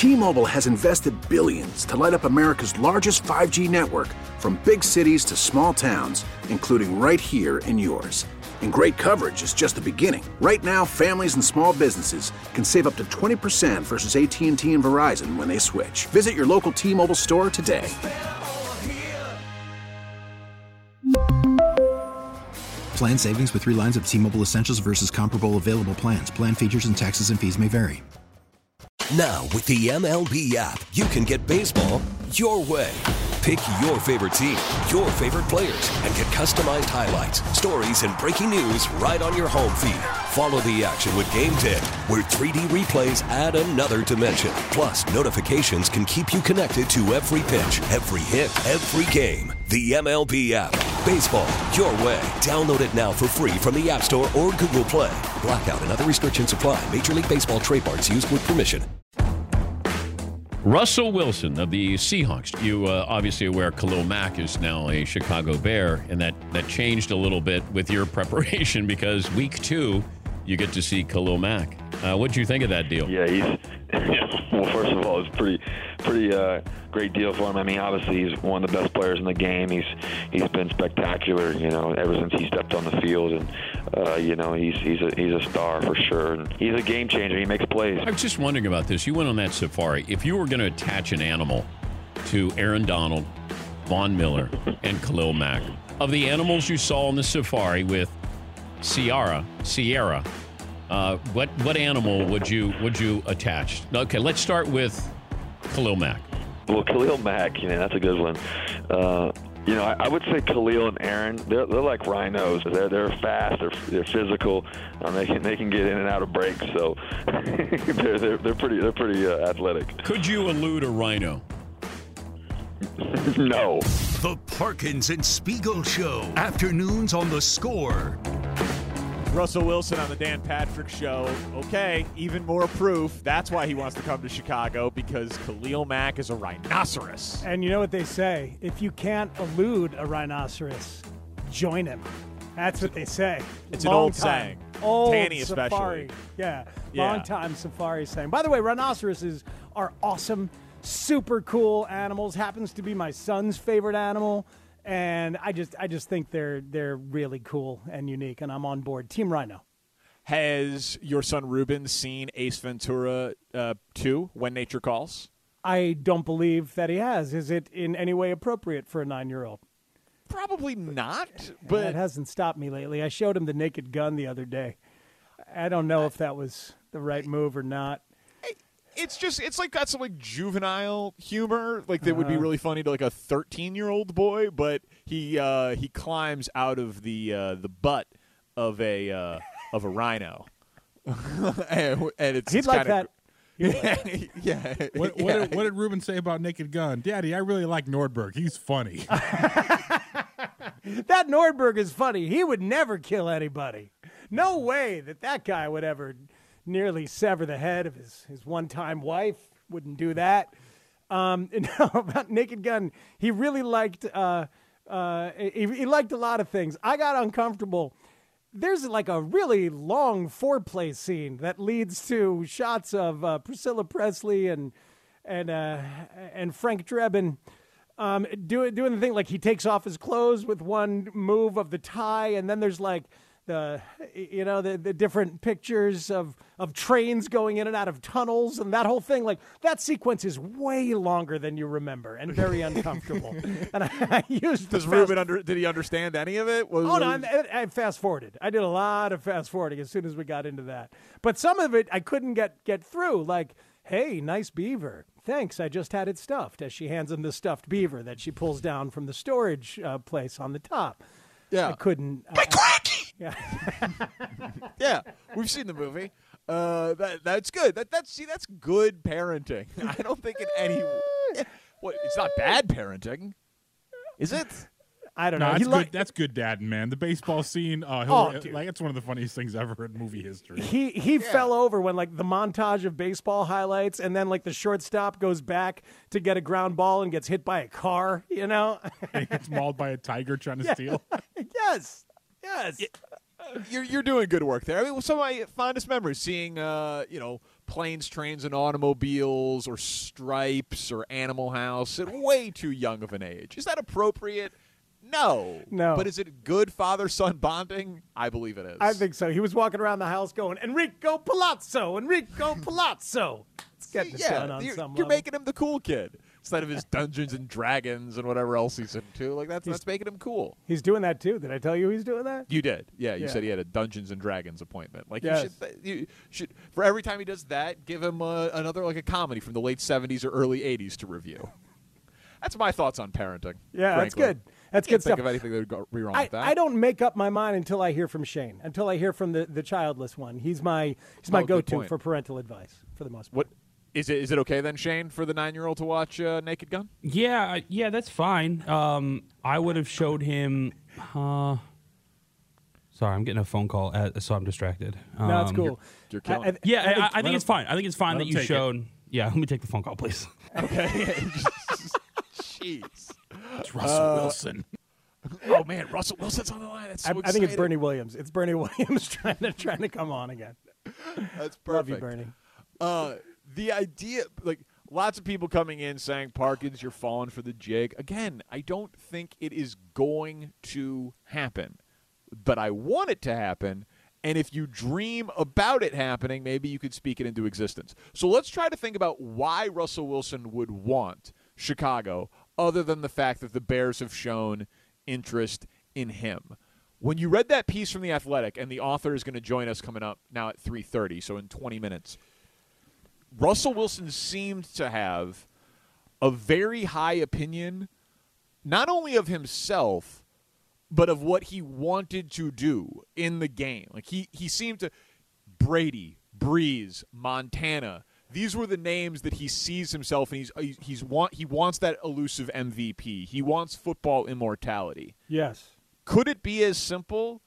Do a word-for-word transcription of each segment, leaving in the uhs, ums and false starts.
T-Mobile has invested billions to light up America's largest five G network, from big cities to small towns, including right here in yours. And great coverage is just the beginning. Right now, families and small businesses can save up to twenty percent versus A T and T and Verizon when they switch. Visit your local T-Mobile store today. Plan savings with three lines of T-Mobile Essentials versus comparable available plans. Plan features and taxes and fees may vary. Now, with the M L B app, you can get baseball your way. Pick your favorite team, your favorite players, and get customized highlights, stories, and breaking news right on your home feed. Follow the action with Game Day, where three D replays add another dimension. Plus, notifications can keep you connected to every pitch, every hit, every game. The M L B app. Baseball your way. Download it now for free from the App Store or Google Play. Blackout and other restrictions apply. Major League Baseball trademarks used with permission. Russell Wilson of the Seahawks. You uh, obviously aware Khalil Mack is now a Chicago Bear, and that, that changed a little bit with your preparation because week two, you get to see Khalil Mack. Uh, what do you think of that deal? Yeah, he's well. First of all, it's pretty, pretty uh, great deal for him. I mean, obviously, he's one of the best players in the game. He's he's been spectacular, you know, ever since he stepped on the field, and uh, you know, he's he's a he's a star for sure, and he's a game changer. He makes plays. I was just wondering about this. You went on that safari. If you were going to attach an animal to Aaron Donald, Von Miller, and Khalil Mack, of the animals you saw on the safari with Sierra, Sierra. Uh, what what animal would you would you attach? Okay, let's start with Khalil Mack. Well, Khalil Mack, you know, that's a good one. Uh, you know, I, I would say Khalil and Aaron, they're they're like rhinos. They're they're fast. They're they're physical. Um, they can they can get in and out of breaks. So they're they're they're pretty they're pretty uh, athletic. Could you elude a rhino? No. The Parkins and Spiegel Show. Afternoons on The Score. Russell Wilson on the Dan Patrick Show. Okay, even more proof. That's why he wants to come to Chicago, because Khalil Mack is a rhinoceros. And you know what they say? If you can't elude a rhinoceros, join him. That's what they say. It's long an old time. saying. Old Tanny especially. Safari. Yeah, Yeah. long time safari saying. By the way, rhinoceroses are awesome, super cool animals. Happens to be my son's favorite animal. And I just I just think they're they're really cool and unique, and I'm on board. Team Rhino. Has your son Ruben seen Ace Ventura uh, two, When Nature Calls? I don't believe that he has. Is it in any way appropriate for a nine-year-old? Probably not, but it hasn't stopped me lately. I showed him the Naked Gun the other day. I don't know if that was the right move or not. It's just, it's like got some like juvenile humor, like that would be really funny to like a thirteen-year-old boy, but he uh, he climbs out of the uh, the butt of a uh, of a rhino, and, and it's he'd it's like kinda, that. yeah. What, yeah. what, did, what did Ruben say about Naked Gun? Daddy, I really like Nordberg. He's funny. That Nordberg is funny. He would never kill anybody. No way that that guy would ever nearly sever the head of his, his one-time wife. Wouldn't do that. Um, no, about Naked Gun, he really liked uh, uh, he, he liked a lot of things. I got uncomfortable. There's like a really long foreplay scene that leads to shots of uh, Priscilla Presley and and uh, and Frank Drebin um, doing doing the thing like he takes off his clothes with one move of the tie, and then there's like the you know the, the different pictures of, of trains going in and out of tunnels and that whole thing. Like that sequence is way longer than you remember and very uncomfortable. And I, I used Does fast- Ruben under did he understand any of it? Was, Oh no, was- I, I fast forwarded. I did a lot of fast forwarding as soon as we got into that. But some of it I couldn't get get through. Like, hey, nice beaver. Thanks, I just had it stuffed. As she hands him the stuffed beaver that she pulls down from the storage uh, place on the top. Yeah. I couldn't. Uh, yeah. yeah, we've seen the movie. Uh, that that's good. That that's see that's good parenting. I don't think in any. What? It's not bad parenting, is it? I don't No, know. that's He good. li- That's good, Dad, man. The baseball scene, uh, he'll- Oh, dude. like it's one of the funniest things ever in movie history. He he fell over when like the montage of baseball highlights, and then like the shortstop goes back to get a ground ball and gets hit by a car. You know. He gets mauled by a tiger trying to Yeah. steal. Yes. Yes. You're you're doing good work there. I mean, some of my fondest memories seeing uh, you know Planes, Trains, and Automobiles or Stripes or Animal House at way too young of an age. Is that appropriate? No. No. But is it good father-son bonding? I believe it is. I think so. He was walking around the house going, Enrico Palazzo, Enrico Palazzo. It's getting it yeah, done on you're, some you're level. making him the cool kid instead of his Dungeons and Dragons and whatever else he's into. Like that's He's- that's making him cool. He's doing that too. Did I tell you he's doing that? You did, yeah. You Yeah. said he had a Dungeons and Dragons appointment. Like Yes. you should, you should for every time he does that, give him uh, another like a comedy from the late seventies or early eighties to review. That's my thoughts on parenting. Yeah, that's frankly. good. That's Can't good think stuff. of anything that would go be wrong I, with that. I don't make up my mind until I hear from Shane, until I hear from the, the childless one. He's my he's my Oh, good go-to point. for parental advice for the most part. What is it? Is it okay then, Shane, for the nine-year-old to watch uh, Naked Gun? Yeah, yeah, that's fine. Um, I would have showed him. Uh, sorry, I'm getting a phone call, uh, so I'm distracted. Um, No, it's cool. You're killing I- I- it. Yeah, I, I, let think him- it's fine. I think it's fine let that him you take it. showed. Yeah, let me take the phone call, please. Jeez. It's Russell Wilson. Oh man, Russell Wilson's on the line. That's so I, I think it's exciting. Bernie Williams. It's Bernie Williams trying to trying to come on again. That's perfect. Love you, Bernie. Uh, the idea, like, lots of people coming in saying, Parkins, you're falling for the jig. Again, I don't think it is going to happen, but I want it to happen. And if you dream about it happening, maybe you could speak it into existence. So let's try to think about why Russell Wilson would want Chicago, other than the fact that the Bears have shown interest in him. When you read that piece from The Athletic, and the author is going to join us coming up now at three thirty, so in twenty minutes, Russell Wilson seemed to have a very high opinion, not only of himself, but of what he wanted to do in the game. Like he, he seemed to Brady, Breeze, Montana. These were the names that he sees himself, and he's he's, he's want he wants that elusive M V P. He wants football immortality. Yes. Could it be as simple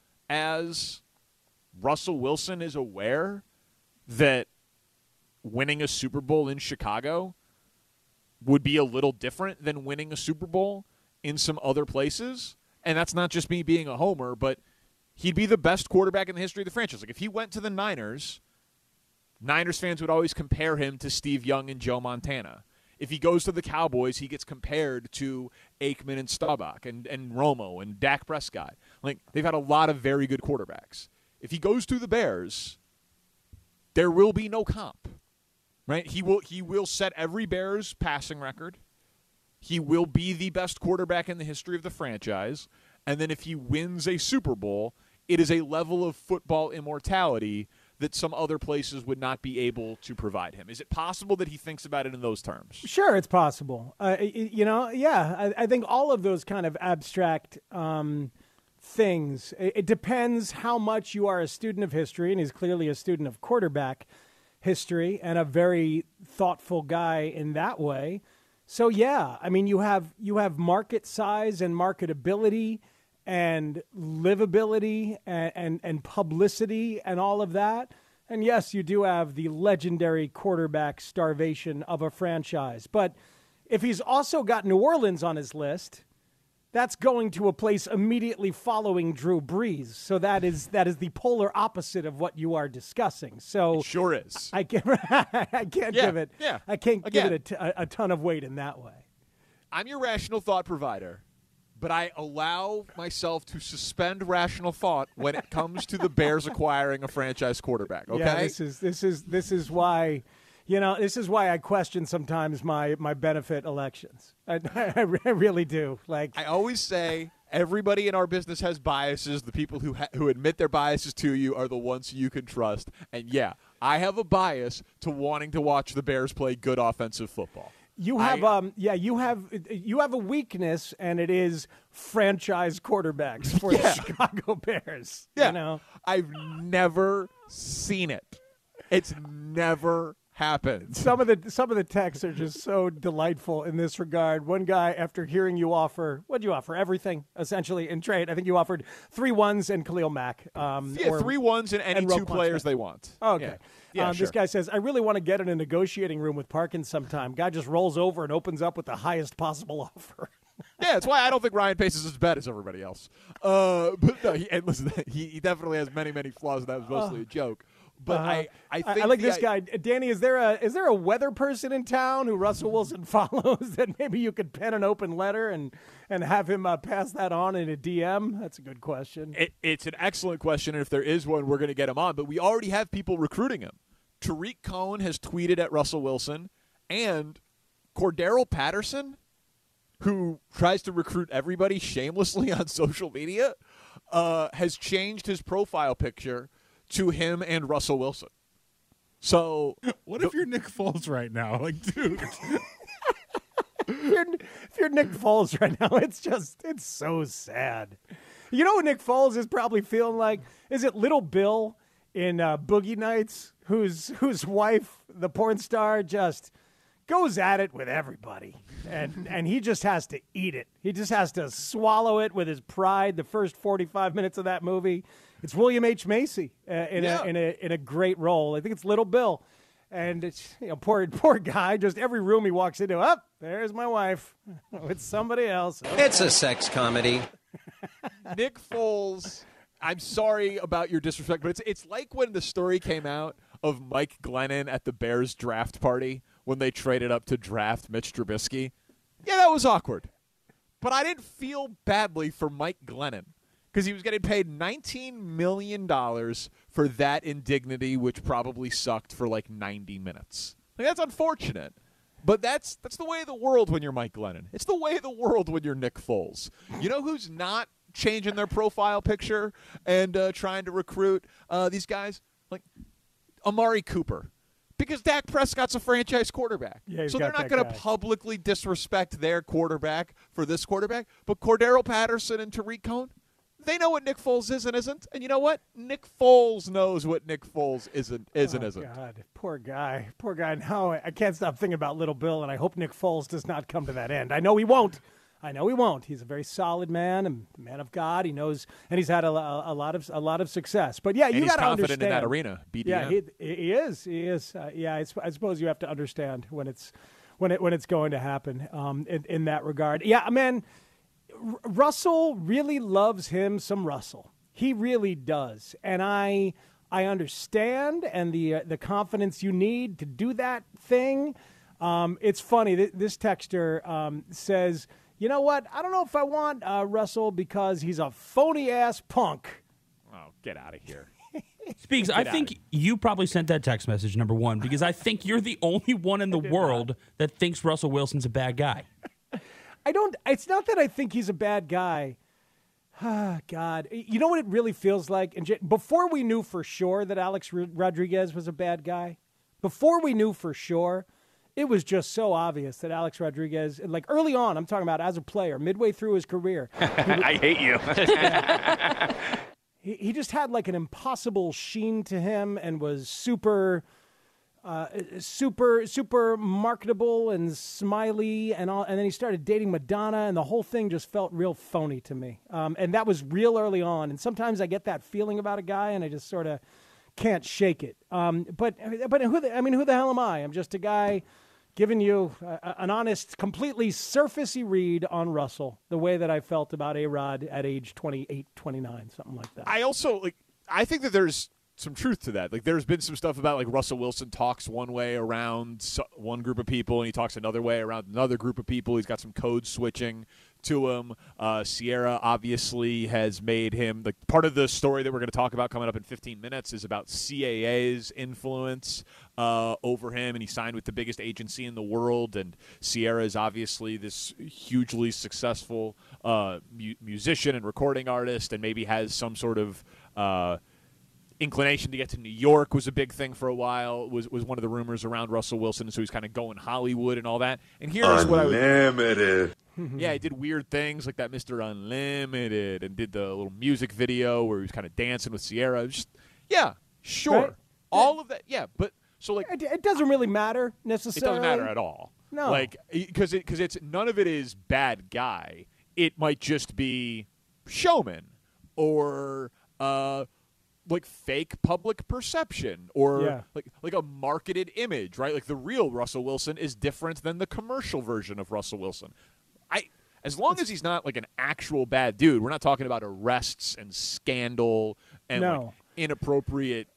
as Russell Wilson is aware that winning a Super Bowl in Chicago would be a little different than winning a Super Bowl in some other places? And that's not just me being a homer, but he'd be the best quarterback in the history of the franchise. Like if he went to the Niners, Niners fans would always compare him to Steve Young and Joe Montana. If he goes to the Cowboys, he gets compared to Aikman and Staubach and, and Romo and Dak Prescott. Like, they've had a lot of very good quarterbacks. If he goes to the Bears, there will be no comp, right? He will he will set every Bears passing record. He will be the best quarterback in the history of the franchise. And then if he wins a Super Bowl, it is a level of football immortality that some other places would not be able to provide him. Is it possible that he thinks about it in those terms? Sure, it's possible. Uh, y- you know, yeah, I, I think all of those kind of abstract um, things, it, it depends how much you are a student of history, and he's clearly a student of quarterback history and a very thoughtful guy in that way. So, yeah, I mean, you have you have market size and marketability and livability and, and, and publicity and all of that. And yes, you do have the legendary quarterback starvation of a franchise. But if he's also got New Orleans on his list, that's going to a place immediately following Drew Brees. So that is that is the polar opposite of what you are discussing. So It sure is. I can't, I can't Yeah, give it. yeah. I can't Again. give it a, t- a, a ton of weight in that way. I'm your rational thought provider, but I allow myself to suspend rational thought when it comes to the Bears acquiring a franchise quarterback. Okay, Yeah, this is this is this is why, you know, this is why I question sometimes my my benefit elections. I, I, I really do. Like, I always say everybody in our business has biases. The people who ha- who admit their biases to you are the ones you can trust. And yeah, I have a bias to wanting to watch the Bears play good offensive football. you have I- um yeah you have you have a weakness, and it is franchise quarterbacks for Yeah. the Chicago Bears. Yeah, You know, I've never seen it. It's never happened. some of the some of the texts are just so delightful in this regard. One guy, after hearing you offer, what did you offer? Everything essentially in trade. I think you offered three ones and Khalil Mack. Um, Yeah, or- three ones and any and two Roquan players Smith. they want. Okay. Yeah, yeah um, sure. This guy says, I really want to get in a negotiating room with Parkins sometime. Guy just rolls over and opens up with the highest possible offer. Yeah, that's why I don't think Ryan Pace is as bad as everybody else. Uh, but no, he, and listen, he, he definitely has many, many flaws, and that was mostly a joke. But Uh, I, I think I like the this i- guy, Danny. Is there a is there a weather person in town who Russell Wilson follows that maybe you could pen an open letter and and have him uh, pass that on in a D M? That's a good question. It, it's an excellent question, and if there is one, we're going to get him on. But we already have people recruiting him. Tariq Cohen has tweeted at Russell Wilson, and Cordero Patterson, who tries to recruit everybody shamelessly on social media, uh, has changed his profile picture to him and Russell Wilson. So, What if you're Nick Foles right now? Like, dude. if, you're, if you're Nick Foles right now, it's just it's so sad. You know what Nick Foles is probably feeling like? Is it Little Bill in uh, Boogie Nights, whose whose wife, the porn star, just goes at it with everybody, and and he just has to eat it. He just has to swallow it with his pride. The first forty-five minutes of that movie, it's William H. Macy uh, in Yeah. a in a in a great role. I think it's Little Bill, and it's you know poor poor guy. Just every room he walks into, up oh, there's my wife with somebody else. It's a sex comedy. Nick Foles, I'm sorry about your disrespect, but it's it's like when the story came out of Mike Glennon at the Bears draft party when they traded up to draft Mitch Trubisky. Yeah, that was awkward. But I didn't feel badly for Mike Glennon because he was getting paid nineteen million dollars for that indignity, which probably sucked for like ninety minutes. Like, that's unfortunate. But that's that's the way of the world when you're Mike Glennon. It's the way of the world when you're Nick Foles. You know who's not changing their profile picture and uh, trying to recruit uh, these guys? Like Amari Cooper. Because Dak Prescott's a franchise quarterback. Yeah, he's so they're got not that going to guy. publicly disrespect their quarterback for this quarterback. But Cordero Patterson and Tariq Cohen, they know what Nick Foles is and isn't. And you know what? Nick Foles knows what Nick Foles isn't, is and Oh, isn't. God, poor guy, poor guy. Now I I can't stop thinking about Little Bill, and I hope Nick Foles does not come to that end. I know he won't. I know he won't. He's a very solid man, and a man of God. He knows, and he's had a, a, a lot of a lot of success. But yeah, And you he's got to confident understand in that arena, B D M. Yeah, he, he is. He is. Uh, yeah, I, sp- I suppose you have to understand when it's when it when it's going to happen um, in, in that regard. Yeah, man. R- Russell really loves him some Russell. He really does, and I I understand and the uh, the confidence you need to do that thing. Um, it's funny. Th- this texter um, says, "You know what? I don't know if I want uh, Russell because he's a phony ass punk." Oh, get out of here. Speaks, I think you probably sent that text message, number one, because I think you're the only one in the world that thinks Russell Wilson's a bad guy. I don't. It's not that I think he's a bad guy. Ah, God, you know what it really feels like. And J- before we knew for sure that Alex Ro- Rodriguez was a bad guy, before we knew for sure, it was just so obvious that Alex Rodriguez, like early on, I'm talking about as a player, midway through his career, I hate you. he, he just had like an impossible sheen to him and was super. Uh, super, super marketable and smiley, and all, and then he started dating Madonna, and the whole thing just felt real phony to me. Um, and that was real early on. And sometimes I get that feeling about a guy, and I just sort of can't shake it. Um, but, but who? The, I mean, who the hell am I? I'm just a guy giving you uh, an honest, completely surfacey read on Russell, the way that I felt about A-Rod at age twenty-eight, twenty-nine, something like that. I also like. I think that there's some truth to that. Like, there's been some stuff about like Russell Wilson talks one way around so- one group of people, and he talks another way around another group of people. He's got some code switching to him. Uh, Sierra obviously has made him like part of the story that we're going to talk about coming up in fifteen minutes is about C A A's influence uh, over him, and he signed with the biggest agency in the world. And Sierra is obviously this hugely successful uh, mu- musician and recording artist, and maybe has some sort of uh, inclination to get to New York was a big thing for a while, was was one of the rumors around Russell Wilson, so he's kind of going Hollywood and all that. And here's what I would... Unlimited. Yeah, he did weird things like that Mister Unlimited and did the little music video where he was kind of dancing with Sierra. It was just, yeah, sure. Right. All of that, yeah, but so like... It, it doesn't really matter It necessarily. doesn't matter at all. No. Like, because it, cause it's none of it is bad guy. It might just be showman or... uh like fake public perception or Yeah. like like a marketed image, right? Like the real Russell Wilson is different than the commercial version of Russell Wilson. I as long as he's not like an actual bad dude, we're not talking about arrests and scandal and No. like inappropriate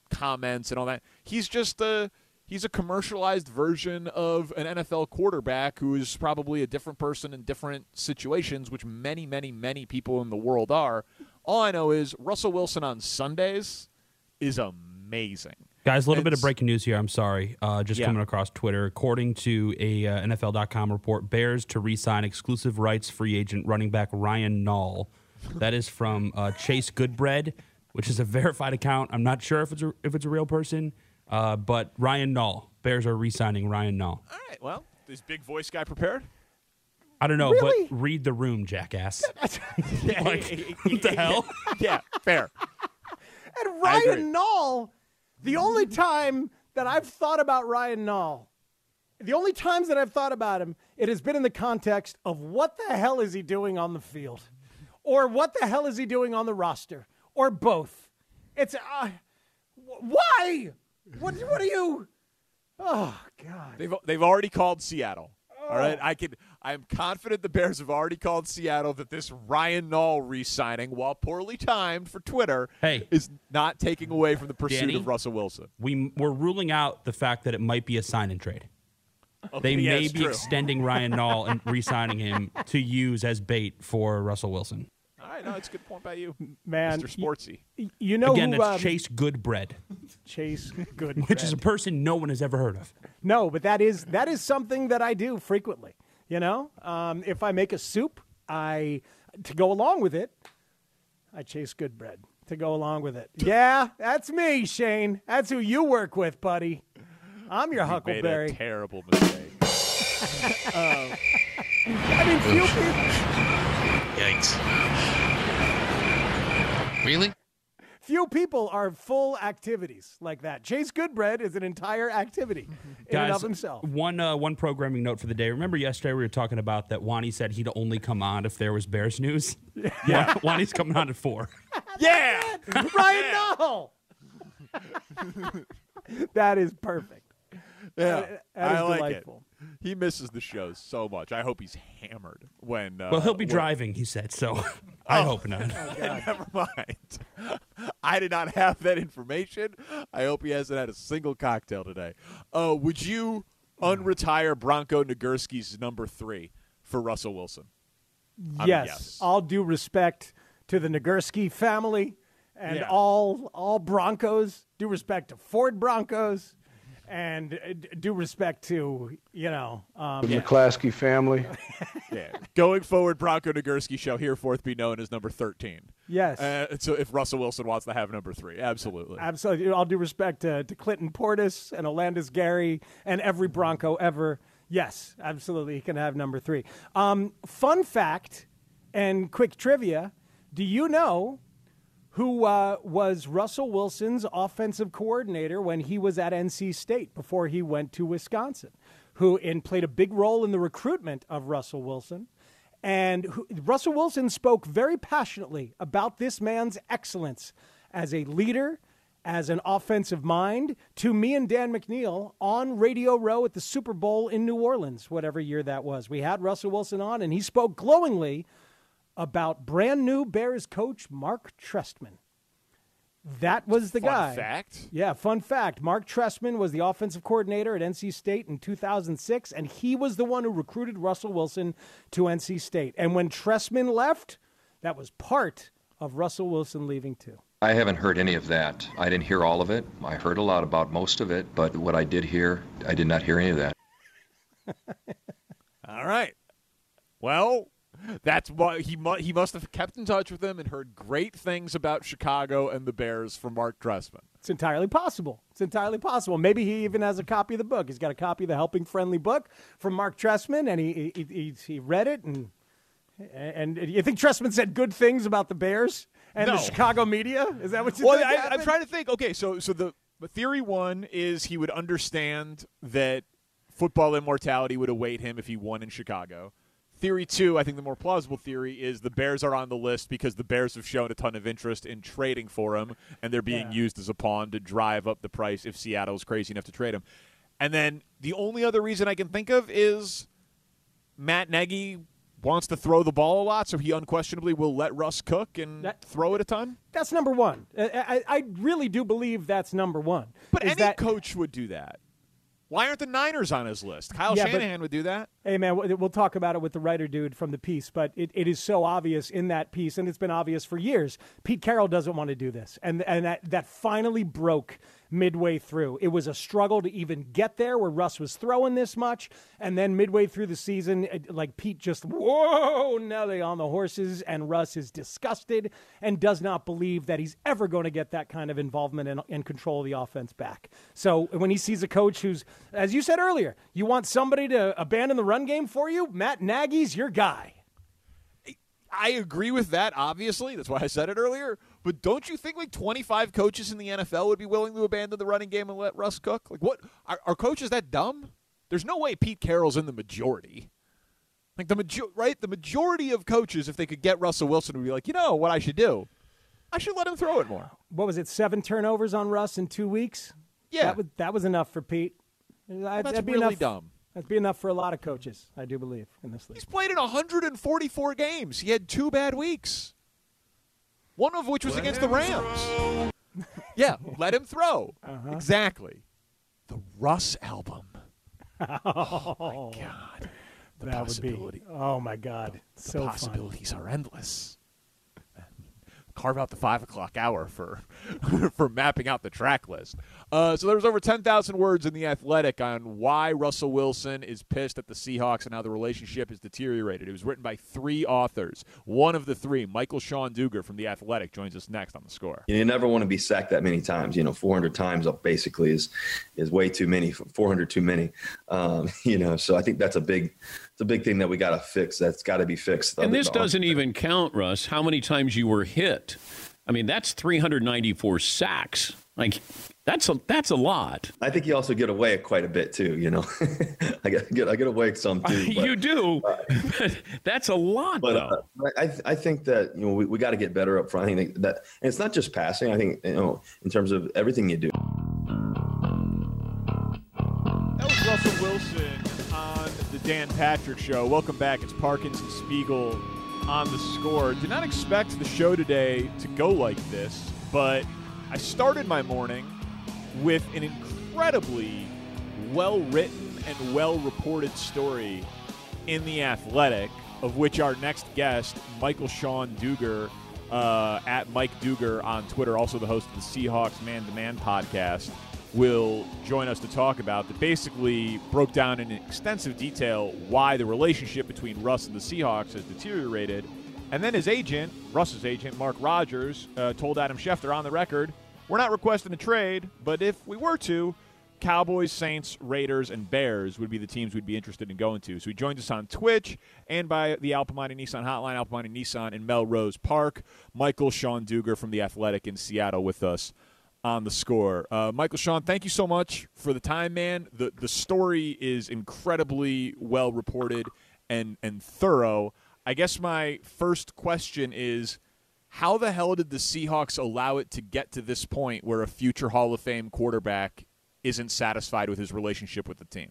comments and all that. He's just a he's a commercialized version of an N F L quarterback who is probably a different person in different situations, which many, many, many people in the world are. All I know is Russell Wilson on Sundays is amazing. Guys, a little And bit of breaking news here. I'm sorry. Uh, just Yeah. coming across Twitter. According to a uh, N F L dot com report, Bears to re-sign exclusive rights free agent running back Ryan Nall. That is from uh, Chase Goodbread, which is a verified account. I'm not sure if it's a, if it's a real person, uh, but Ryan Nall. Bears are re-signing Ryan Nall. All right, well, is big voice guy prepared? I don't know, Really? but read the room, jackass. Yeah, Like, what the hell? Yeah, fair. And I agree. Ryan Nall, the only time that I've thought about Ryan Nall, the only times that I've thought about him, it has been in the context of what the hell is he doing on the field? Or what the hell is he doing on the roster? Or both. It's, uh, wh- why? What, what are you? Oh, God. They've they've already called Seattle. All right, I can. I'm confident the Bears have already called Seattle that this Ryan Nall re-signing, while poorly timed for Twitter, Hey. is not taking away from the pursuit Danny? of Russell Wilson. We, we're ruling out the fact that it might be a sign and trade. They yeah, may it's be true. extending Ryan Nall and re-signing him to use as bait for Russell Wilson. All right, no, it's a good point by you, Man, Mister Sportsy. y- you know Again, who, that's um, Chase Goodbread, Chase Goodbread. which is a person no one has ever heard of. No, but that is that is something that I do frequently. You know, um, if I make a soup, I to go along with it, I chase good bread to go along with it. Yeah, that's me, Shane. That's who you work with, buddy. I'm your You made a Huckleberry. terrible mistake. I mean, few people, Yikes. Really? few people are full activities like that. Chase Goodbread is an entire activity in and Guys, of himself. one uh, one programming note for the day. Remember yesterday we were talking about that Wani said he'd only come on if there was Bears news? Yeah. Wani's coming on at four. Yeah, Ryan Nall. That is perfect. yeah, That- that is I like delightful. it. He misses the show so much. I hope he's hammered when. Uh, Well, he'll be when- driving, he said, so I hope not. Never mind. I did not have that information. I hope he hasn't had a single cocktail today. Uh, would you unretire Bronco Nagurski's number three for Russell Wilson? I mean, Yes, yes. all due respect to the Nagurski family and Yeah. all all Broncos. Due respect to Ford Broncos, and uh, d- due respect to you know. Um, The McClaskey family. Yeah. Going forward, Bronco Nagurski shall hereforth be known as number thirteen. Yes. Uh, so if Russell Wilson wants to have number three, absolutely. Absolutely. All due respect to, to Clinton Portis and Olandis Gary and every Bronco ever. Yes, absolutely. He can have number three. Um, fun fact and quick trivia. Do you know who uh, was Russell Wilson's offensive coordinator when he was at N C State before he went to Wisconsin? Who in, played a big role in the recruitment of Russell Wilson. And who, Russell Wilson spoke very passionately about this man's excellence as a leader, as an offensive mind, to me and Dan McNeil on Radio Row at the Super Bowl in New Orleans, whatever year that was. We had Russell Wilson on, and he spoke glowingly about brand new Bears coach Mark Trestman. That was the Fun guy. fact. Yeah, fun fact. Mark Trestman was the offensive coordinator at N C State in two thousand six, and he was the one who recruited Russell Wilson to N C State. And when Trestman left, that was part of Russell Wilson leaving too. I haven't heard any of that. I didn't hear all of it. I heard a lot about most of it, but what I did hear, I did not hear any of that. All right. Well, that's why he mu- he must have kept in touch with them and heard great things about Chicago and the Bears from Mark Trestman. It's entirely possible. It's entirely possible. Maybe he even has a copy of the book. He's got a copy of the Helping Friendly book from Mark Trestman, and he he, he, he read it. And and you think Trestman said good things about the Bears and No. the Chicago media? Is that what you Well, think I, I'm happened? trying to think. Okay, so so the the theory one is he would understand that football immortality would await him if he won in Chicago. Theory two, I think the more plausible theory is the Bears are on the list because the Bears have shown a ton of interest in trading for him, and they're being Yeah. used as a pawn to drive up the price if Seattle's crazy enough to trade him. And then the only other reason I can think of is Matt Nagy wants to throw the ball a lot, so he unquestionably will let Russ cook and that, throw it a ton? That's number one. I, I, I really do believe that's number one. But any that, coach would do that. Why aren't the Niners on his list? Kyle yeah, Shanahan but, would do that. Hey, man, we'll talk about it with the writer dude from the piece, but it, it is so obvious in that piece, and it's been obvious for years. Pete Carroll doesn't want to do this, and and that, that finally broke midway through. It was a struggle to even get there where Russ was throwing this much, and then midway through the season, it, like Pete just, whoa, now they on the horses, and Russ is disgusted and does not believe that he's ever going to get that kind of involvement and, and control of the offense back. So when he sees a coach who's, as you said earlier, you want somebody to abandon the run game for you, Matt Nagy's your guy. I agree with that, obviously. That's why I said it earlier. But don't you think like twenty-five coaches in the N F L would be willing to abandon the running game and let Russ cook? Like, what? Are, are coaches that dumb? There's no way Pete Carroll's in the majority. Like, the major, right? The majority of coaches, if they could get Russell Wilson, would be like, you know what I should do? I should let him throw it more. What was it, seven turnovers on Russ in two weeks? Yeah. That was, that was enough for Pete. Well, that's That'd be really enough. dumb. That'd be enough for a lot of coaches, I do believe, in this league. He's played in one hundred forty-four games. He had two bad weeks, one of which was let against the Rams. Yeah, let him throw. Uh-huh. Exactly. The Russ album. Oh, my God. The that possibility. Would be, oh, my God. The so possibilities fun. are endless. Carve out the five o'clock hour for for mapping out the track list. Uh, so there was over ten thousand words in The Athletic on why Russell Wilson is pissed at the Seahawks and how the relationship is deteriorated. It was written by three authors. One of the three, Michael Sean Dugar from The Athletic, joins us next on The Score. You never want to be sacked that many times. You know, four hundred times up basically is is way too many. four hundred too many. Um, you know, so I think that's a big it's a big thing that we got to fix. That's got to be fixed. And this doesn't even count, Russ, how many times you were hit. I mean, that's three hundred ninety-four sacks. Like, that's a that's a lot. I think you also get away quite a bit too. You know, I get, get I get away some too. But, you do. Uh, that's a lot, but, though. Uh, I I think that you know we, we got to get better up front. I think that, and it's not just passing. I think you know in terms of everything you do. That was Russell Wilson on the Dan Patrick Show. Welcome back. It's Parkins and Spiegel on The Score. Did not expect the show today to go like this, but I started my morning with an incredibly well-written and well-reported story in The Athletic, of which our next guest, Michael Sean Dugar, uh, at Mike Dugar on Twitter, also the host of the Seahawks Man-to-Man podcast, will join us to talk about, that basically broke down in extensive detail why the relationship between Russ and the Seahawks has deteriorated. And then his agent, Russ's agent, Mark Rogers, uh, told Adam Schefter on the record, we're not requesting a trade, but if we were to, Cowboys, Saints, Raiders, and Bears would be the teams we'd be interested in going to. So he joins us on Twitch and by the Alpamani Nissan hotline, Alpamani Nissan in Melrose Park. Michael Sean Dugar from The Athletic in Seattle with us on The Score. Uh, Michael Sean, thank you so much for the time, man. The the story is incredibly well reported and and thorough. I guess my first question is, how the hell did the Seahawks allow it to get to this point where a future Hall of Fame quarterback isn't satisfied with his relationship with the team?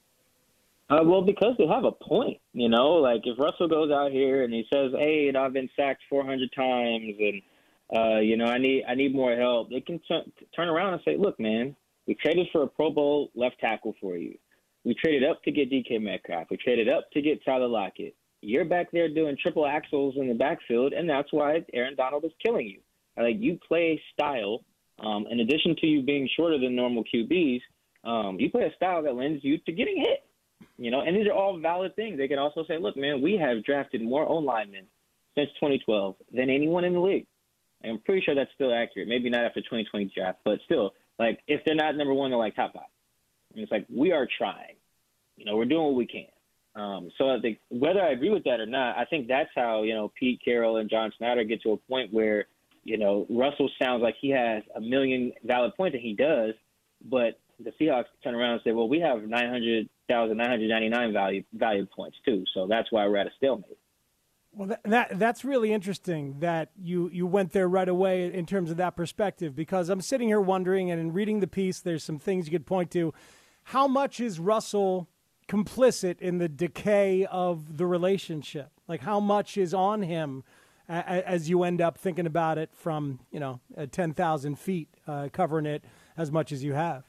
Uh, well, because they have a point, you know. Like, if Russell goes out here and he says, hey, you know, I've been sacked four hundred times and Uh, you know, I need I need more help. They can t- turn around and say, look, man, we traded for a Pro Bowl left tackle for you. We traded up to get D K Metcalf. We traded up to get Tyler Lockett. You're back there doing triple axles in the backfield, and that's why Aaron Donald is killing you. Like, you play style. Um, in addition to you being shorter than normal Q Bs, um, you play a style that lends you to getting hit. You know, and these are all valid things. They can also say, look, man, we have drafted more O-linemen since twenty twelve than anyone in the league. I'm pretty sure that's still accurate. Maybe not after twenty twenty draft, but still, like, if they're not number one, they're like top five. And it's like, we are trying. You know, we're doing what we can. Um, so I think whether I agree with that or not, I think that's how, you know, Pete Carroll and John Snyder get to a point where, you know, Russell sounds like he has a million valid points, and he does, but the Seahawks turn around and say, well, we have nine hundred thousand nine hundred ninety-nine value, valued points too, so that's why we're at a stalemate. Well, that, that that's really interesting that you, you went there right away in terms of that perspective, because I'm sitting here wondering, and in reading the piece, there's some things you could point to. How much is Russell complicit in the decay of the relationship? Like, how much is on him a- as you end up thinking about it from, you know, uh, ten thousand feet, uh, covering it as much as you have?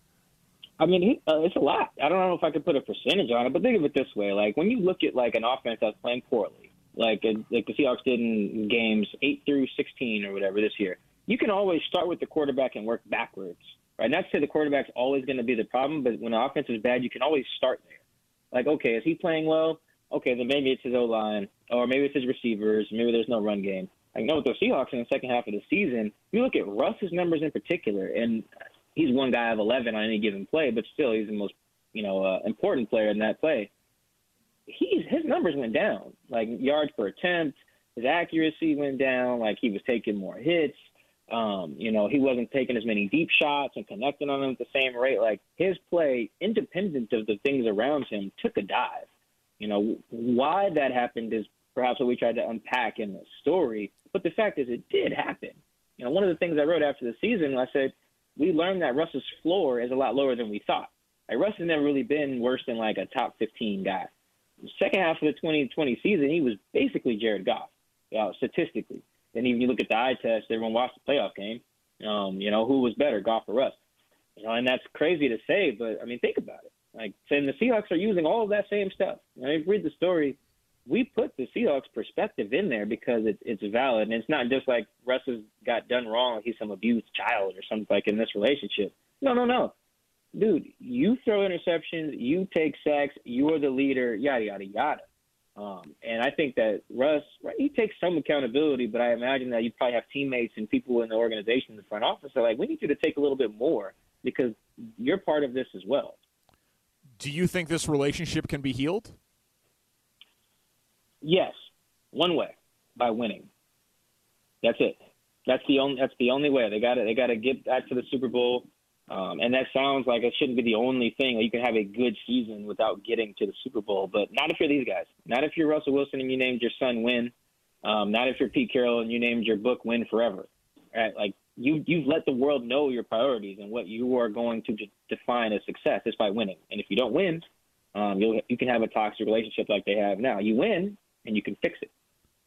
I mean, he, uh, it's a lot. I don't know if I could put a percentage on it, but think of it this way. Like, when you look at, like, an offense that's playing poorly, like, uh, like the Seahawks did in games eight through sixteen or whatever this year, you can always start with the quarterback and work backwards, right? Not to say the quarterback's always going to be the problem, but when the offense is bad, you can always start there. Like, okay, is he playing well? Okay, then maybe it's his O-line, or maybe it's his receivers, maybe there's no run game. Like, no, with the Seahawks in the second half of the season, you look at Russ's numbers in particular, and he's one guy of eleven on any given play, but still he's the most, you know, uh, important player in that play. He's his numbers went down, like yards per attempt, his accuracy went down, like he was taking more hits. Um, you know, he wasn't taking as many deep shots and connecting on them at the same rate. Like, his play, independent of the things around him, took a dive. You know, why that happened is perhaps what we tried to unpack in the story. But the fact is, it did happen. You know, one of the things I wrote after the season, I said, we learned that Russ's floor is a lot lower than we thought. Like, Russ has never really been worse than, like, a top fifteen guy. The second half of the twenty twenty season, he was basically Jared Goff, uh, statistically. And even you look at the eye test, everyone watched the playoff game. Um, you know, who was better, Goff or Russ? You know, and that's crazy to say, but, I mean, think about it. Like, saying the Seahawks are using all of that same stuff. You know, if you read the story, we put the Seahawks perspective in there because it's it's valid. And it's not just like Russ has got done wrong, like he's some abused child or something like in this relationship. No, no, no. Dude, you throw interceptions, you take sacks, you're the leader, yada, yada, yada. Um, and I think that Russ, right, he takes some accountability, but I imagine that you probably have teammates and people in the organization, in the front office, are like, we need you to take a little bit more because you're part of this as well. Do you think this relationship can be healed? Yes, one way, by winning. That's it. That's the only. That's the only way. They got to. They got to get back to the Super Bowl. Um, and that sounds like it shouldn't be the only thing. You can have a good season without getting to the Super Bowl, but not if you're these guys. Not if you're Russell Wilson and you named your son Win. Um, not if you're Pete Carroll and you named your book Win Forever. Right? Like you, you've let the world know your priorities and what you are going to de- define as success is by winning. And if you don't win, um, you'll, you can have a toxic relationship like they have now. You win, and you can fix it.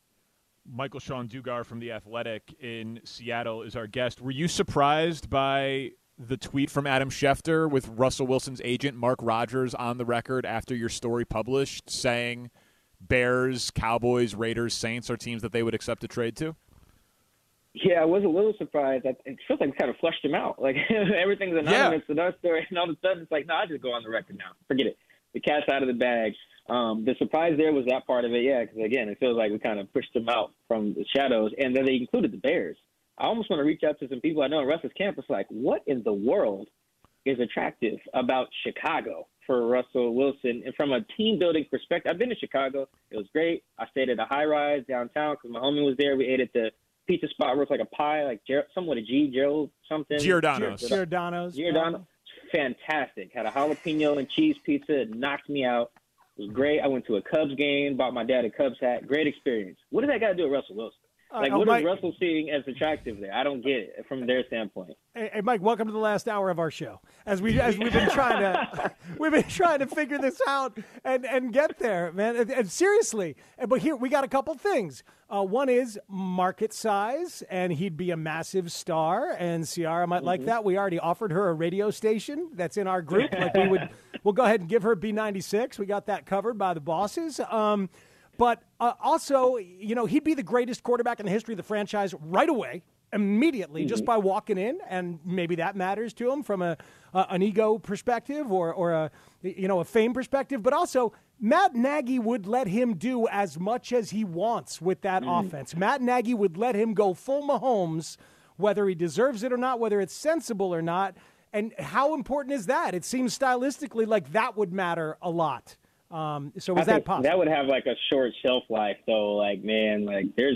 Michael Sean Dugar from The Athletic in Seattle is our guest. Were you surprised by the tweet from Adam Schefter with Russell Wilson's agent, Mark Rogers, on the record after your story published saying Bears, Cowboys, Raiders, Saints are teams that they would accept a trade to? Yeah, I was a little surprised. It feels like we kind of flushed him out. Like everything's anonymous yeah. in our story, and all of a sudden it's like, no, I just go on the record now. Forget it. The cat's out of the bag. Um, the surprise there was that part of it, yeah, because, again, it feels like we kind of pushed them out from the shadows, and then they included the Bears. I almost want to reach out to some people I know in Russ's campus, like, what in the world is attractive about Chicago for Russell Wilson? And from a team-building perspective, I've been to Chicago. It was great. I stayed at a high-rise downtown because my homie was there. We ate at the pizza spot where it's like a pie, like Ger- somewhat a G, Gerald something. Giordano's. Giordano's. Giordano. Fantastic. Had a jalapeno and cheese pizza. It knocked me out. It was great. I went to a Cubs game, bought my dad a Cubs hat. Great experience. What does that got to do with Russell Wilson? Like, uh, what Mike, is Russell seeing as attractive there? I don't get it from their standpoint. Hey, hey, Mike, welcome to the last hour of our show. As we as we've been trying to we've been trying to figure this out and, and get there, man. And, and seriously, but here we got a couple things. Uh, one is market size, and he'd be a massive star, and Ciara might mm-hmm. like that. We already offered her a radio station that's in our group. Like we would, we'll go ahead and give her B ninety-six. We got that covered by the bosses. Um, But uh, also, you know, he'd be the greatest quarterback in the history of the franchise right away, immediately, mm-hmm. just by walking in, and maybe that matters to him from a uh, an ego perspective or or a you know a fame perspective. But also, Matt Nagy would let him do as much as he wants with that mm-hmm. offense. Matt Nagy would let him go full Mahomes, whether he deserves it or not, whether it's sensible or not. And how important is that? It seems stylistically like that would matter a lot. Um, so is I that possible? That would have like a short shelf life, though. Like, man, like there's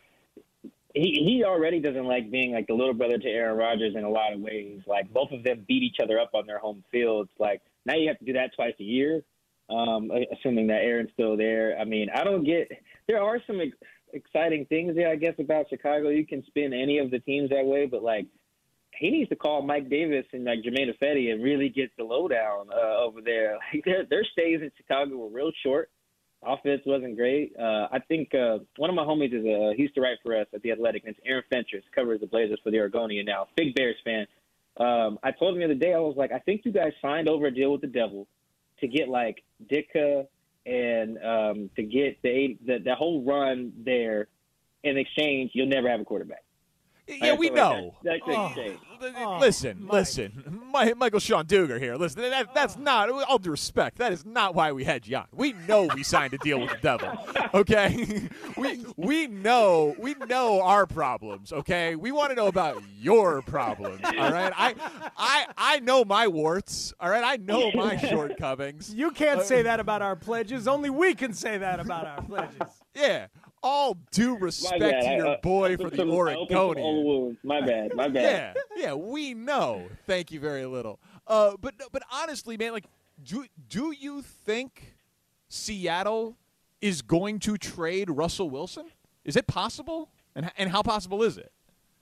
he he already doesn't like being like the little brother to Aaron Rodgers in a lot of ways. Like both of them beat each other up on their home fields. Like now you have to do that twice a year, um, assuming that Aaron's still there. I mean, I don't get. There are some ex- exciting things there, I guess, about Chicago. You can spin any of the teams that way, but like, he needs to call Mike Davis and like Jermaine Ifedi and really get the lowdown uh, over there. Like their, their stays in Chicago were real short. Offense wasn't great. Uh, I think uh, one of my homies is uh, he used to write for us at The Athletic. And it's Aaron Fentress, covers the Blazers for the Oregonian now. Big Bears fan. Um, I told him the other day, I was like, I think you guys signed over a deal with the devil to get like Ditka and um, to get the, the the whole run there. In exchange, you'll never have a quarterback. Yeah, we know. That's, that's oh, exchange. oh, listen, Mike. listen. My, Michael Sean Duger here. Listen, that, that's not, all due respect, that is not why we had you on. We know we signed a deal with the devil, okay? we we know we know our problems, okay? We want to know about your problems, all right? I I I know my warts, all right? I know my shortcomings. You can't uh, say that about our pledges. Only we can say that about our pledges. Yeah. All due respect to your I, boy I, for the some, Oregonian. My bad, my bad. Yeah, yeah, we know. Thank you very little. Uh, but but honestly, man, like, do do you think Seattle is going to trade Russell Wilson? Is it possible? And and how possible is it?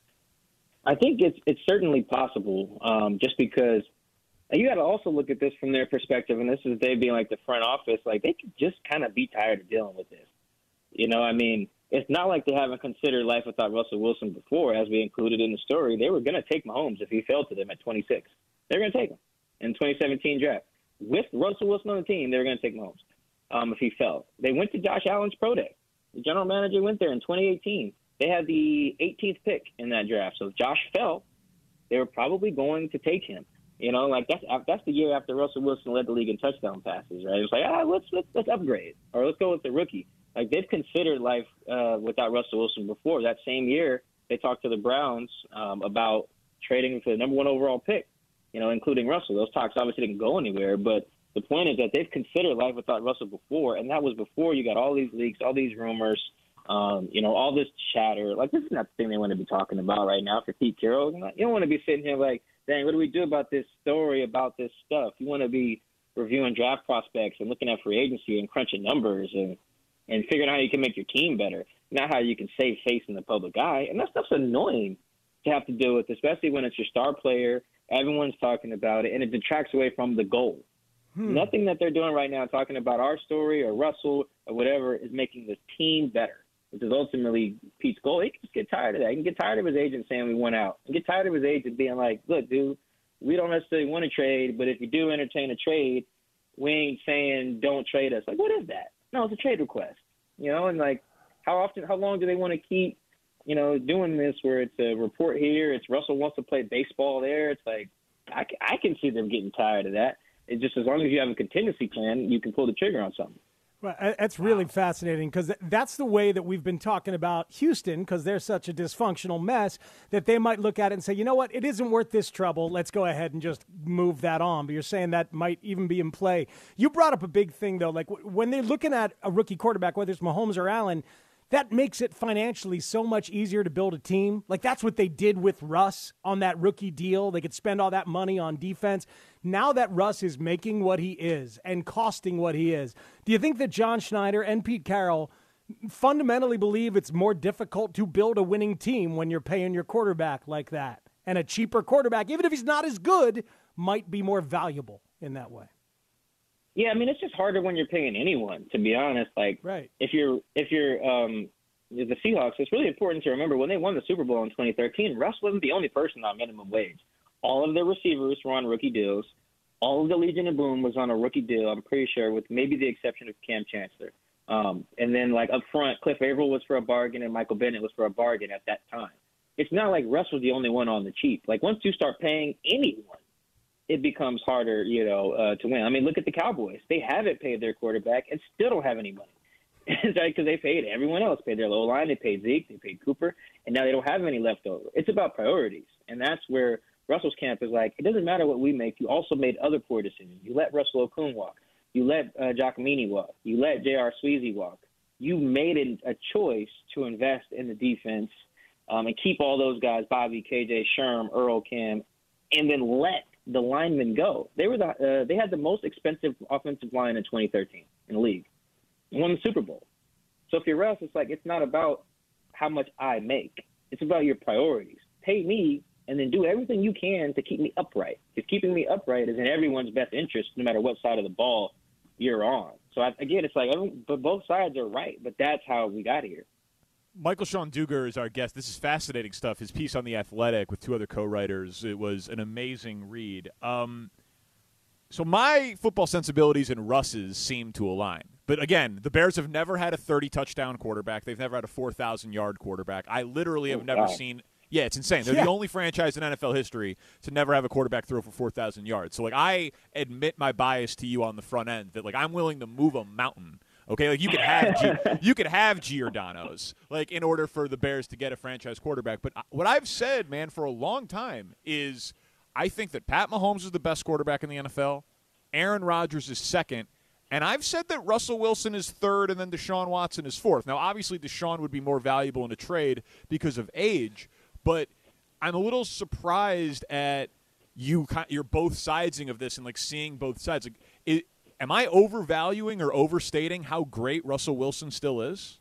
I think it's it's certainly possible. Um, just because you got to also look at this from their perspective, and this is they being like the front office, like they could just kind of be tired of dealing with this. You know, I mean, it's not like they haven't considered life without Russell Wilson before, as we included in the story. They were going to take Mahomes if he fell to them at twenty-six. They're going to take him in the twenty seventeen draft. With Russell Wilson on the team, they were going to take Mahomes um, if he fell. They went to Josh Allen's pro day. The general manager went there in twenty eighteen. They had the eighteenth pick in that draft. So if Josh fell, they were probably going to take him. You know, like that's that's the year after Russell Wilson led the league in touchdown passes, right? It was like, ah, let's let's let's upgrade, or let's go with the rookie. Like, they've considered life uh, without Russell Wilson before. That same year, they talked to the Browns um, about trading for the number one overall pick, you know, including Russell. Those talks obviously didn't go anywhere, but the point is that they've considered life without Russell before, and that was before you got all these leaks, all these rumors, um, you know, all this chatter. Like, this is not the thing they want to be talking about right now for Pete Carroll. You don't want to be sitting here like, dang, what do we do about this story, about this stuff? You want to be reviewing draft prospects and looking at free agency and crunching numbers and and figuring out how you can make your team better, not how you can save face in the public eye. And that stuff's annoying to have to deal with, especially when it's your star player. Everyone's talking about it, and it detracts away from the goal. Hmm. Nothing that they're doing right now, talking about our story or Russell or whatever, is making the team better, which is ultimately Pete's goal. He can just get tired of that. He can get tired of his agent saying we went out. He can get tired of his agent being like, look, dude, we don't necessarily want to trade, but if you do entertain a trade, we ain't saying don't trade us. Like, what is that? No, it's a trade request, you know, and like how often, how long do they want to keep, you know, doing this where it's a report here, it's Russell wants to play baseball there. It's like, I, I can see them getting tired of that. It's just as long as you have a contingency plan, you can pull the trigger on something. Well, that's really wow. fascinating because that's the way that we've been talking about Houston because they're such a dysfunctional mess that they might look at it and say, you know what, it isn't worth this trouble. Let's go ahead and just move that on. But you're saying that might even be in play. You brought up a big thing, though. Like when they're looking at a rookie quarterback, whether it's Mahomes or Allen, that makes it financially so much easier to build a team. Like that's what they did with Russ on that rookie deal. They could spend all that money on defense. Now that Russ is making what he is and costing what he is, do you think that John Schneider and Pete Carroll fundamentally believe it's more difficult to build a winning team when you're paying your quarterback like that? And a cheaper quarterback, even if he's not as good, might be more valuable in that way. Yeah, I mean, it's just harder when you're paying anyone, to be honest. Like, right. if you're if you're um, the Seahawks, it's really important to remember when they won the Super Bowl in twenty thirteen, Russ wasn't the only person on minimum wage. All of their receivers were on rookie deals. All of the Legion of Boom was on a rookie deal, I'm pretty sure, with maybe the exception of Cam Chancellor. Um, and then, like, up front, Cliff Averill was for a bargain and Michael Bennett was for a bargain at that time. It's not like Russ was the only one on the cheap. Like, once you start paying anyone, it becomes harder, you know, uh, to win. I mean, look at the Cowboys. They haven't paid their quarterback and still don't have any money. It's like because they paid everyone else. Paid their low line. They paid Zeke. They paid Cooper. And now they don't have any left over. It's about priorities. And that's where Russell's camp is like, it doesn't matter what we make. You also made other poor decisions. You let Russell Okung walk. You let uh, Giacomini walk. You let J R. Sweezy walk. You made it a choice to invest in the defense um, and keep all those guys, Bobby, K J, Sherm, Earl, Cam, and then let the linemen go. They were the uh, they had the most expensive offensive line in twenty thirteen in the league. Won the Super Bowl. So if you're Russ, it's like it's not about how much I make. It's about your priorities. Pay me and then do everything you can to keep me upright. Because keeping me upright is in everyone's best interest, no matter what side of the ball you're on. So, I, again, it's like but both sides are right, but that's how we got here. Michael Sean Dugar is our guest. This is fascinating stuff. His piece on The Athletic with two other co-writers, it was an amazing read. Um, so my football sensibilities and Russ's seem to align. But, again, the Bears have never had a thirty-touchdown quarterback. They've never had a four thousand yard quarterback. I literally have oh, never wow. seen – yeah, it's insane. They're Yeah. the only franchise in N F L history to never have a quarterback throw for four thousand yards. So, like, I admit my bias to you on the front end that, like, I'm willing to move a mountain. Okay, like you could have G- you could have Giordano's, like in order for the Bears to get a franchise quarterback. But what I've said, man, for a long time is I think that Pat Mahomes is the best quarterback in the N F L. Aaron Rodgers is second. And I've said that Russell Wilson is third and then Deshaun Watson is fourth. Now, obviously, Deshaun would be more valuable in a trade because of age, but I'm a little surprised at you, you're both sidesing of this and, like, seeing both sides. Like, it, am I overvaluing or overstating how great Russell Wilson still is?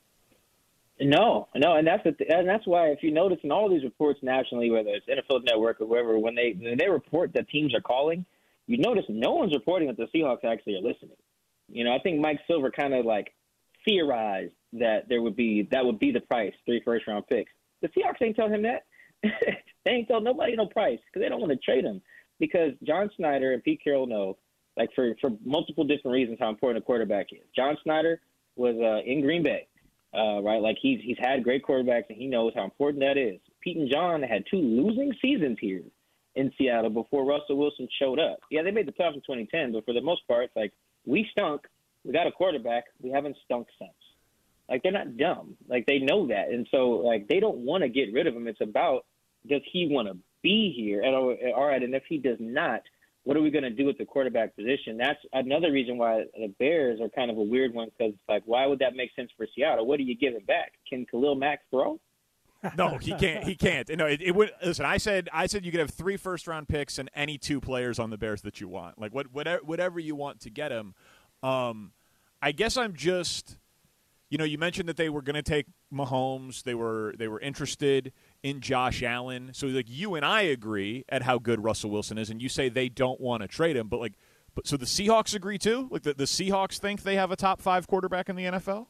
No, no, and that's the th- and that's why if you notice in all these reports nationally, whether it's N F L Network or whoever, when they when they report that teams are calling, you notice no one's reporting that the Seahawks actually are listening. You know, I think Mike Silver kind of like theorized that there would be that would be the price, three first round picks. The Seahawks ain't telling him that. They ain't telling nobody no price because they don't want to trade him because John Snyder and Pete Carroll know, like for, for multiple different reasons, how important a quarterback is. John Snyder was uh, in Green Bay, uh, right? Like he's he's had great quarterbacks and he knows how important that is. Pete and John had two losing seasons here in Seattle before Russell Wilson showed up. Yeah, they made the playoffs in twenty ten, but for the most part, it's like we stunk. We got a quarterback. We haven't stunk since. Like they're not dumb. Like they know that, and so like they don't want to get rid of him. It's about does he want to be here? And all right, and if he does not, what are we going to do with the quarterback position? That's another reason why the Bears are kind of a weird one because, like, why would that make sense for Seattle? What do you give him back? Can Khalil Mack throw? No, he can't. He can't. No, it, it would. Listen, I said, I said you could have three first-round picks and any two players on the Bears that you want. Like what, whatever, whatever you want to get him. Um, I guess I'm just, you know, you mentioned that they were going to take Mahomes. They were they were interested in Josh Allen. So like you and I agree at how good Russell Wilson is, and you say they don't want to trade him. But like, but so the Seahawks agree too. Like the, the Seahawks think they have a top five quarterback in the N F L.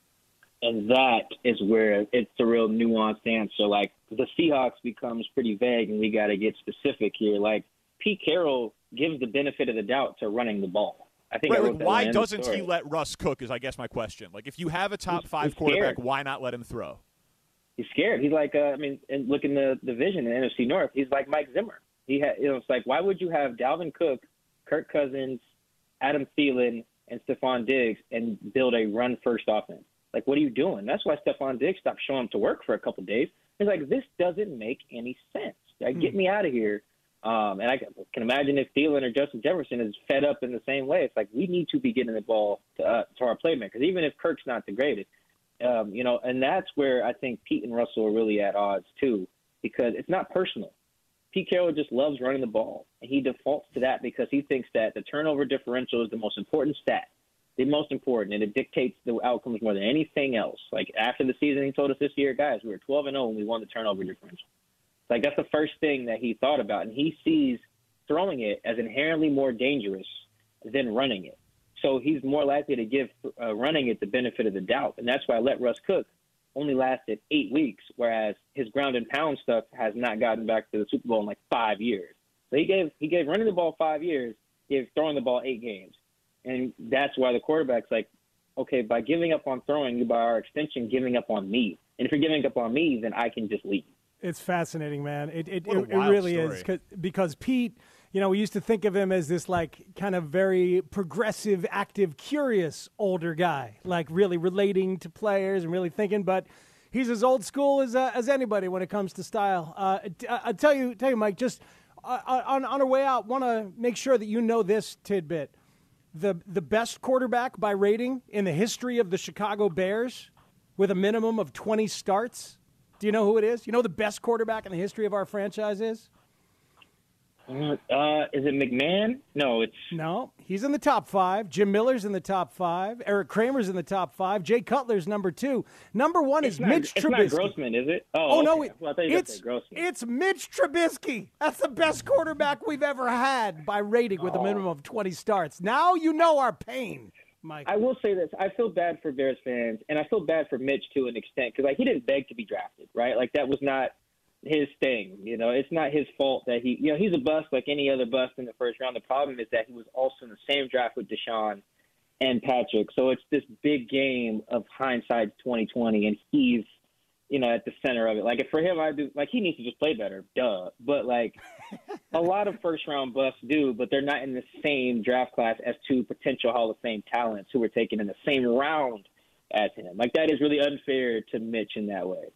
And that is where it's a real nuanced answer. Like the Seahawks becomes pretty vague, and we got to get specific here. Like Pete Carroll gives the benefit of the doubt to running the ball. I think. Right, I like, wrote that why in the doesn't story. he let Russ cook? Is I guess my question. Like if you have a top He's- five he's quarterback, scared. why not let him throw? He's scared. He's like, uh, I mean, and look in the division in N F C North. He's like Mike Zimmer. He had, you know, it's like, why would you have Dalvin Cook, Kirk Cousins, Adam Thielen, and Stephon Diggs and build a run-first offense? Like, what are you doing? That's why Stephon Diggs stopped showing up to work for a couple of days. He's like, this doesn't make any sense. Like, get me out of here. Um, and I can imagine if Thielen or Justin Jefferson is fed up in the same way. It's like we need to be getting the ball to, uh, to our playmakers, even if Kirk's not the greatest. Um, you know, and that's where I think Pete and Russell are really at odds too, because it's not personal. Pete Carroll just loves running the ball, and he defaults to that because he thinks that the turnover differential is the most important stat, the most important, and it dictates the outcomes more than anything else. Like after the season, he told us this year, guys, we were twelve and oh when we won the turnover differential. Like that's the first thing that he thought about, and he sees throwing it as inherently more dangerous than running it. So he's more likely to give uh, running it the benefit of the doubt, and that's why Let Russ Cook only lasted eight weeks, whereas his ground and pound stuff has not gotten back to the Super Bowl in like five years. So he gave he gave running the ball five years, gave throwing the ball eight games, and that's why the quarterback's like, okay, by giving up on throwing, you by our extension giving up on me, and if you're giving up on me, then I can just leave. It's fascinating, man. It it, What a it, it wild really story. is 'cause- because Pete, you know, we used to think of him as this like kind of very progressive, active, curious older guy, like really relating to players and really thinking. But he's as old school as uh, as anybody when it comes to style. Uh, t- I I tell you, tell you, Mike. Just uh, on on our way out, want to make sure that you know this tidbit: the the best quarterback by rating in the history of the Chicago Bears, with a minimum of twenty starts. Do you know who it is? You know who the best quarterback in the history of our franchise is? Uh, is it McMahon? No, it's no. He's in the top five. Jim Miller's in the top five. Eric Kramer's in the top five. Jay Cutler's number two. Number one it's is not, Mitch it's Trubisky. It's not Grossman, is it? Oh, oh no, okay. it, well, I thought you it's say Grossman. It's Mitch Trubisky. That's the best quarterback we've ever had by rating with oh. a minimum of twenty starts. Now you know our pain, Mike. I will say this: I feel bad for Bears fans, and I feel bad for Mitch to an extent because like he didn't beg to be drafted, right? Like that was not his thing. You know, it's not his fault that he, you know, he's a bust like any other bust in the first round. The problem is that he was also in the same draft with Deshaun and Patrick. So it's this big game of hindsight twenty twenty, and he's, you know, at the center of it. Like if for him, I do like he needs to just play better, duh. But like a lot of first round busts do, but they're not in the same draft class as two potential Hall of Fame talents who were taken in the same round as him. Like that is really unfair to Mitch in that way.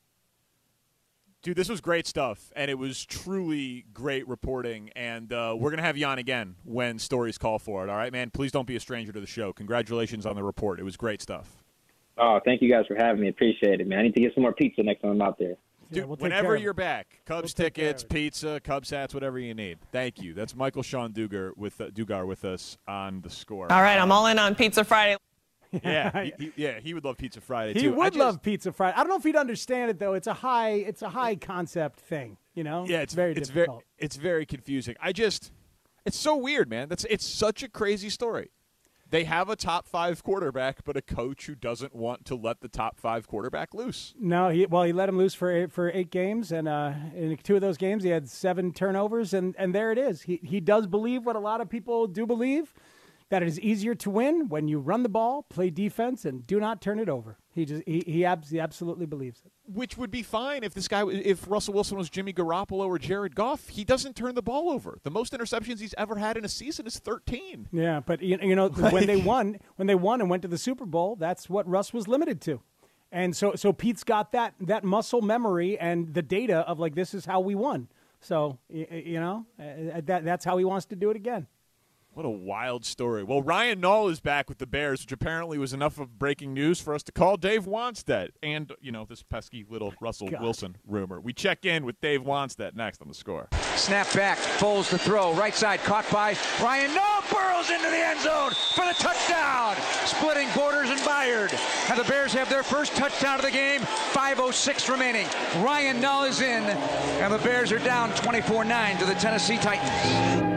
Dude, this was great stuff, and it was truly great reporting, and uh, we're going to have you on again when stories call for it, all right, man? Please don't be a stranger to the show. Congratulations on the report. It was great stuff. Oh, thank you guys for having me. Appreciate it, man. I need to get some more pizza next time I'm out there. Dude, Yeah, we'll whenever you're it. back, Cubs we'll tickets, pizza, Cubs hats, whatever you need. Thank you. That's Michael Sean Dugar with, uh, Dugar with us on The Score. All right, I'm all in on Pizza Friday. Yeah, he, he, yeah, he would love Pizza Friday He too. would I just, love Pizza Friday. I don't know if he'd understand it though. It's a high, it's a high concept thing. You know. Yeah, it's very it's difficult. very it's very confusing. I just, it's so weird, man. That's it's such a crazy story. They have a top five quarterback, but a coach who doesn't want to let the top five quarterback loose. No, he well he let him loose for eight, for eight games, and uh, in two of those games he had seven turnovers, and, and there it is. He he does believe what a lot of people do believe, that it is easier to win when you run the ball, play defense, and do not turn it over. He just he he, abs- he absolutely believes it. Which would be fine if this guy, if Russell Wilson was Jimmy Garoppolo or Jared Goff. He doesn't turn the ball over. The most interceptions he's ever had in a season is thirteen. Yeah, but you, you know when they won, when they won and went to the Super Bowl, that's what Russ was limited to, and so so Pete's got that that muscle memory and the data of like this is how we won. So you know that that's how he wants to do it again. What a wild story. Well, Ryan Nall is back with the Bears, which apparently was enough of breaking news for us to call Dave Wannstedt and, you know, this pesky little Russell God. Wilson rumor. We check in with Dave Wannstedt next on The Score. Snap back, Foles to throw, right side caught by Ryan. No, Burrows into the end zone for the touchdown. Splitting Borders and Byard. And the Bears have their first touchdown of the game, five oh six remaining. Ryan Null is in, and the Bears are down twenty-four nine to the Tennessee Titans.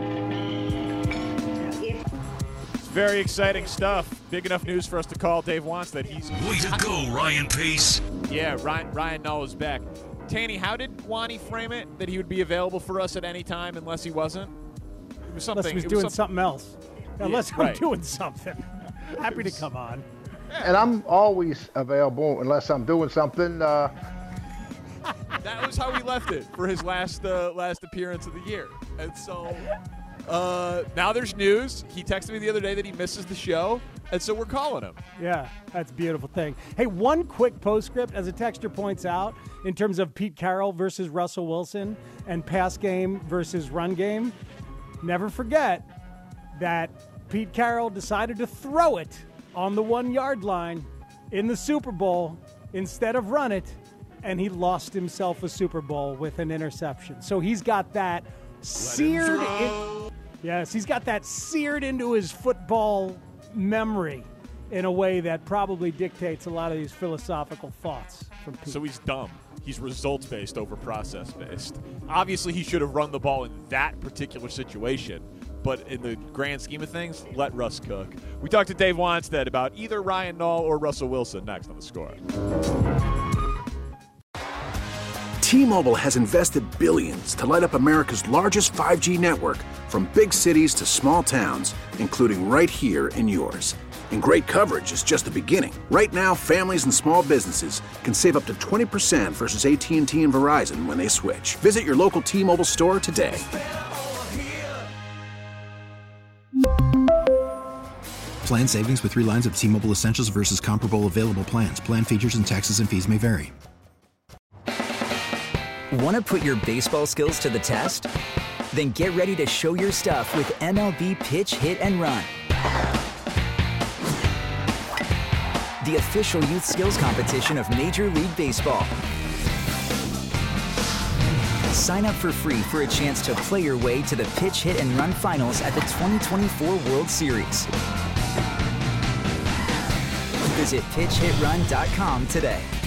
Very exciting stuff. Big enough news for us to call Dave Wannstedt. He's way to go, Ryan Pace. Yeah, Ryan Ryan Nall is back. Tanny, how did Wani frame it that he would be available for us at any time unless he wasn't? It was something. Unless he was it doing was something else. Yeah, Unless I'm right. doing something. Happy to come on. And I'm always available unless I'm doing something. Uh... That was how he left it for his last uh, last appearance of the year. And so uh, now there's news. He texted me the other day that he misses the show, and so we're calling him. Yeah, that's a beautiful thing. Hey, one quick postscript, as a texter points out, in terms of Pete Carroll versus Russell Wilson and pass game versus run game, never forget that Pete Carroll decided to throw it on the one-yard line in the Super Bowl instead of run it, and he lost himself a Super Bowl with an interception. So he's got that seared in, yes, he's got that seared into his football memory in a way that probably dictates a lot of these philosophical thoughts from Pete. So he's dumb. He's results-based over process-based. Obviously, he should have run the ball in that particular situation, but in the grand scheme of things, let Russ cook. We talked to Dave Wannstedt about either Ryan Nall or Russell Wilson next on The Score. T-Mobile has invested billions to light up America's largest five G network, from big cities to small towns, including right here in yours. And great coverage is just the beginning. Right now, families and small businesses can save up to twenty percent versus A T and T and Verizon when they switch. Visit your local T-Mobile store today. Plan savings with three lines of T-Mobile Essentials versus comparable available plans. Plan features and taxes and fees may vary. Want to put your baseball skills to the test? Then get ready to show your stuff with M L B Pitch, Hit, and Run. The official youth skills competition of Major League Baseball. Sign up for free for a chance to play your way to the Pitch Hit and Run Finals at the twenty twenty-four World Series. Visit pitch hit run dot com today.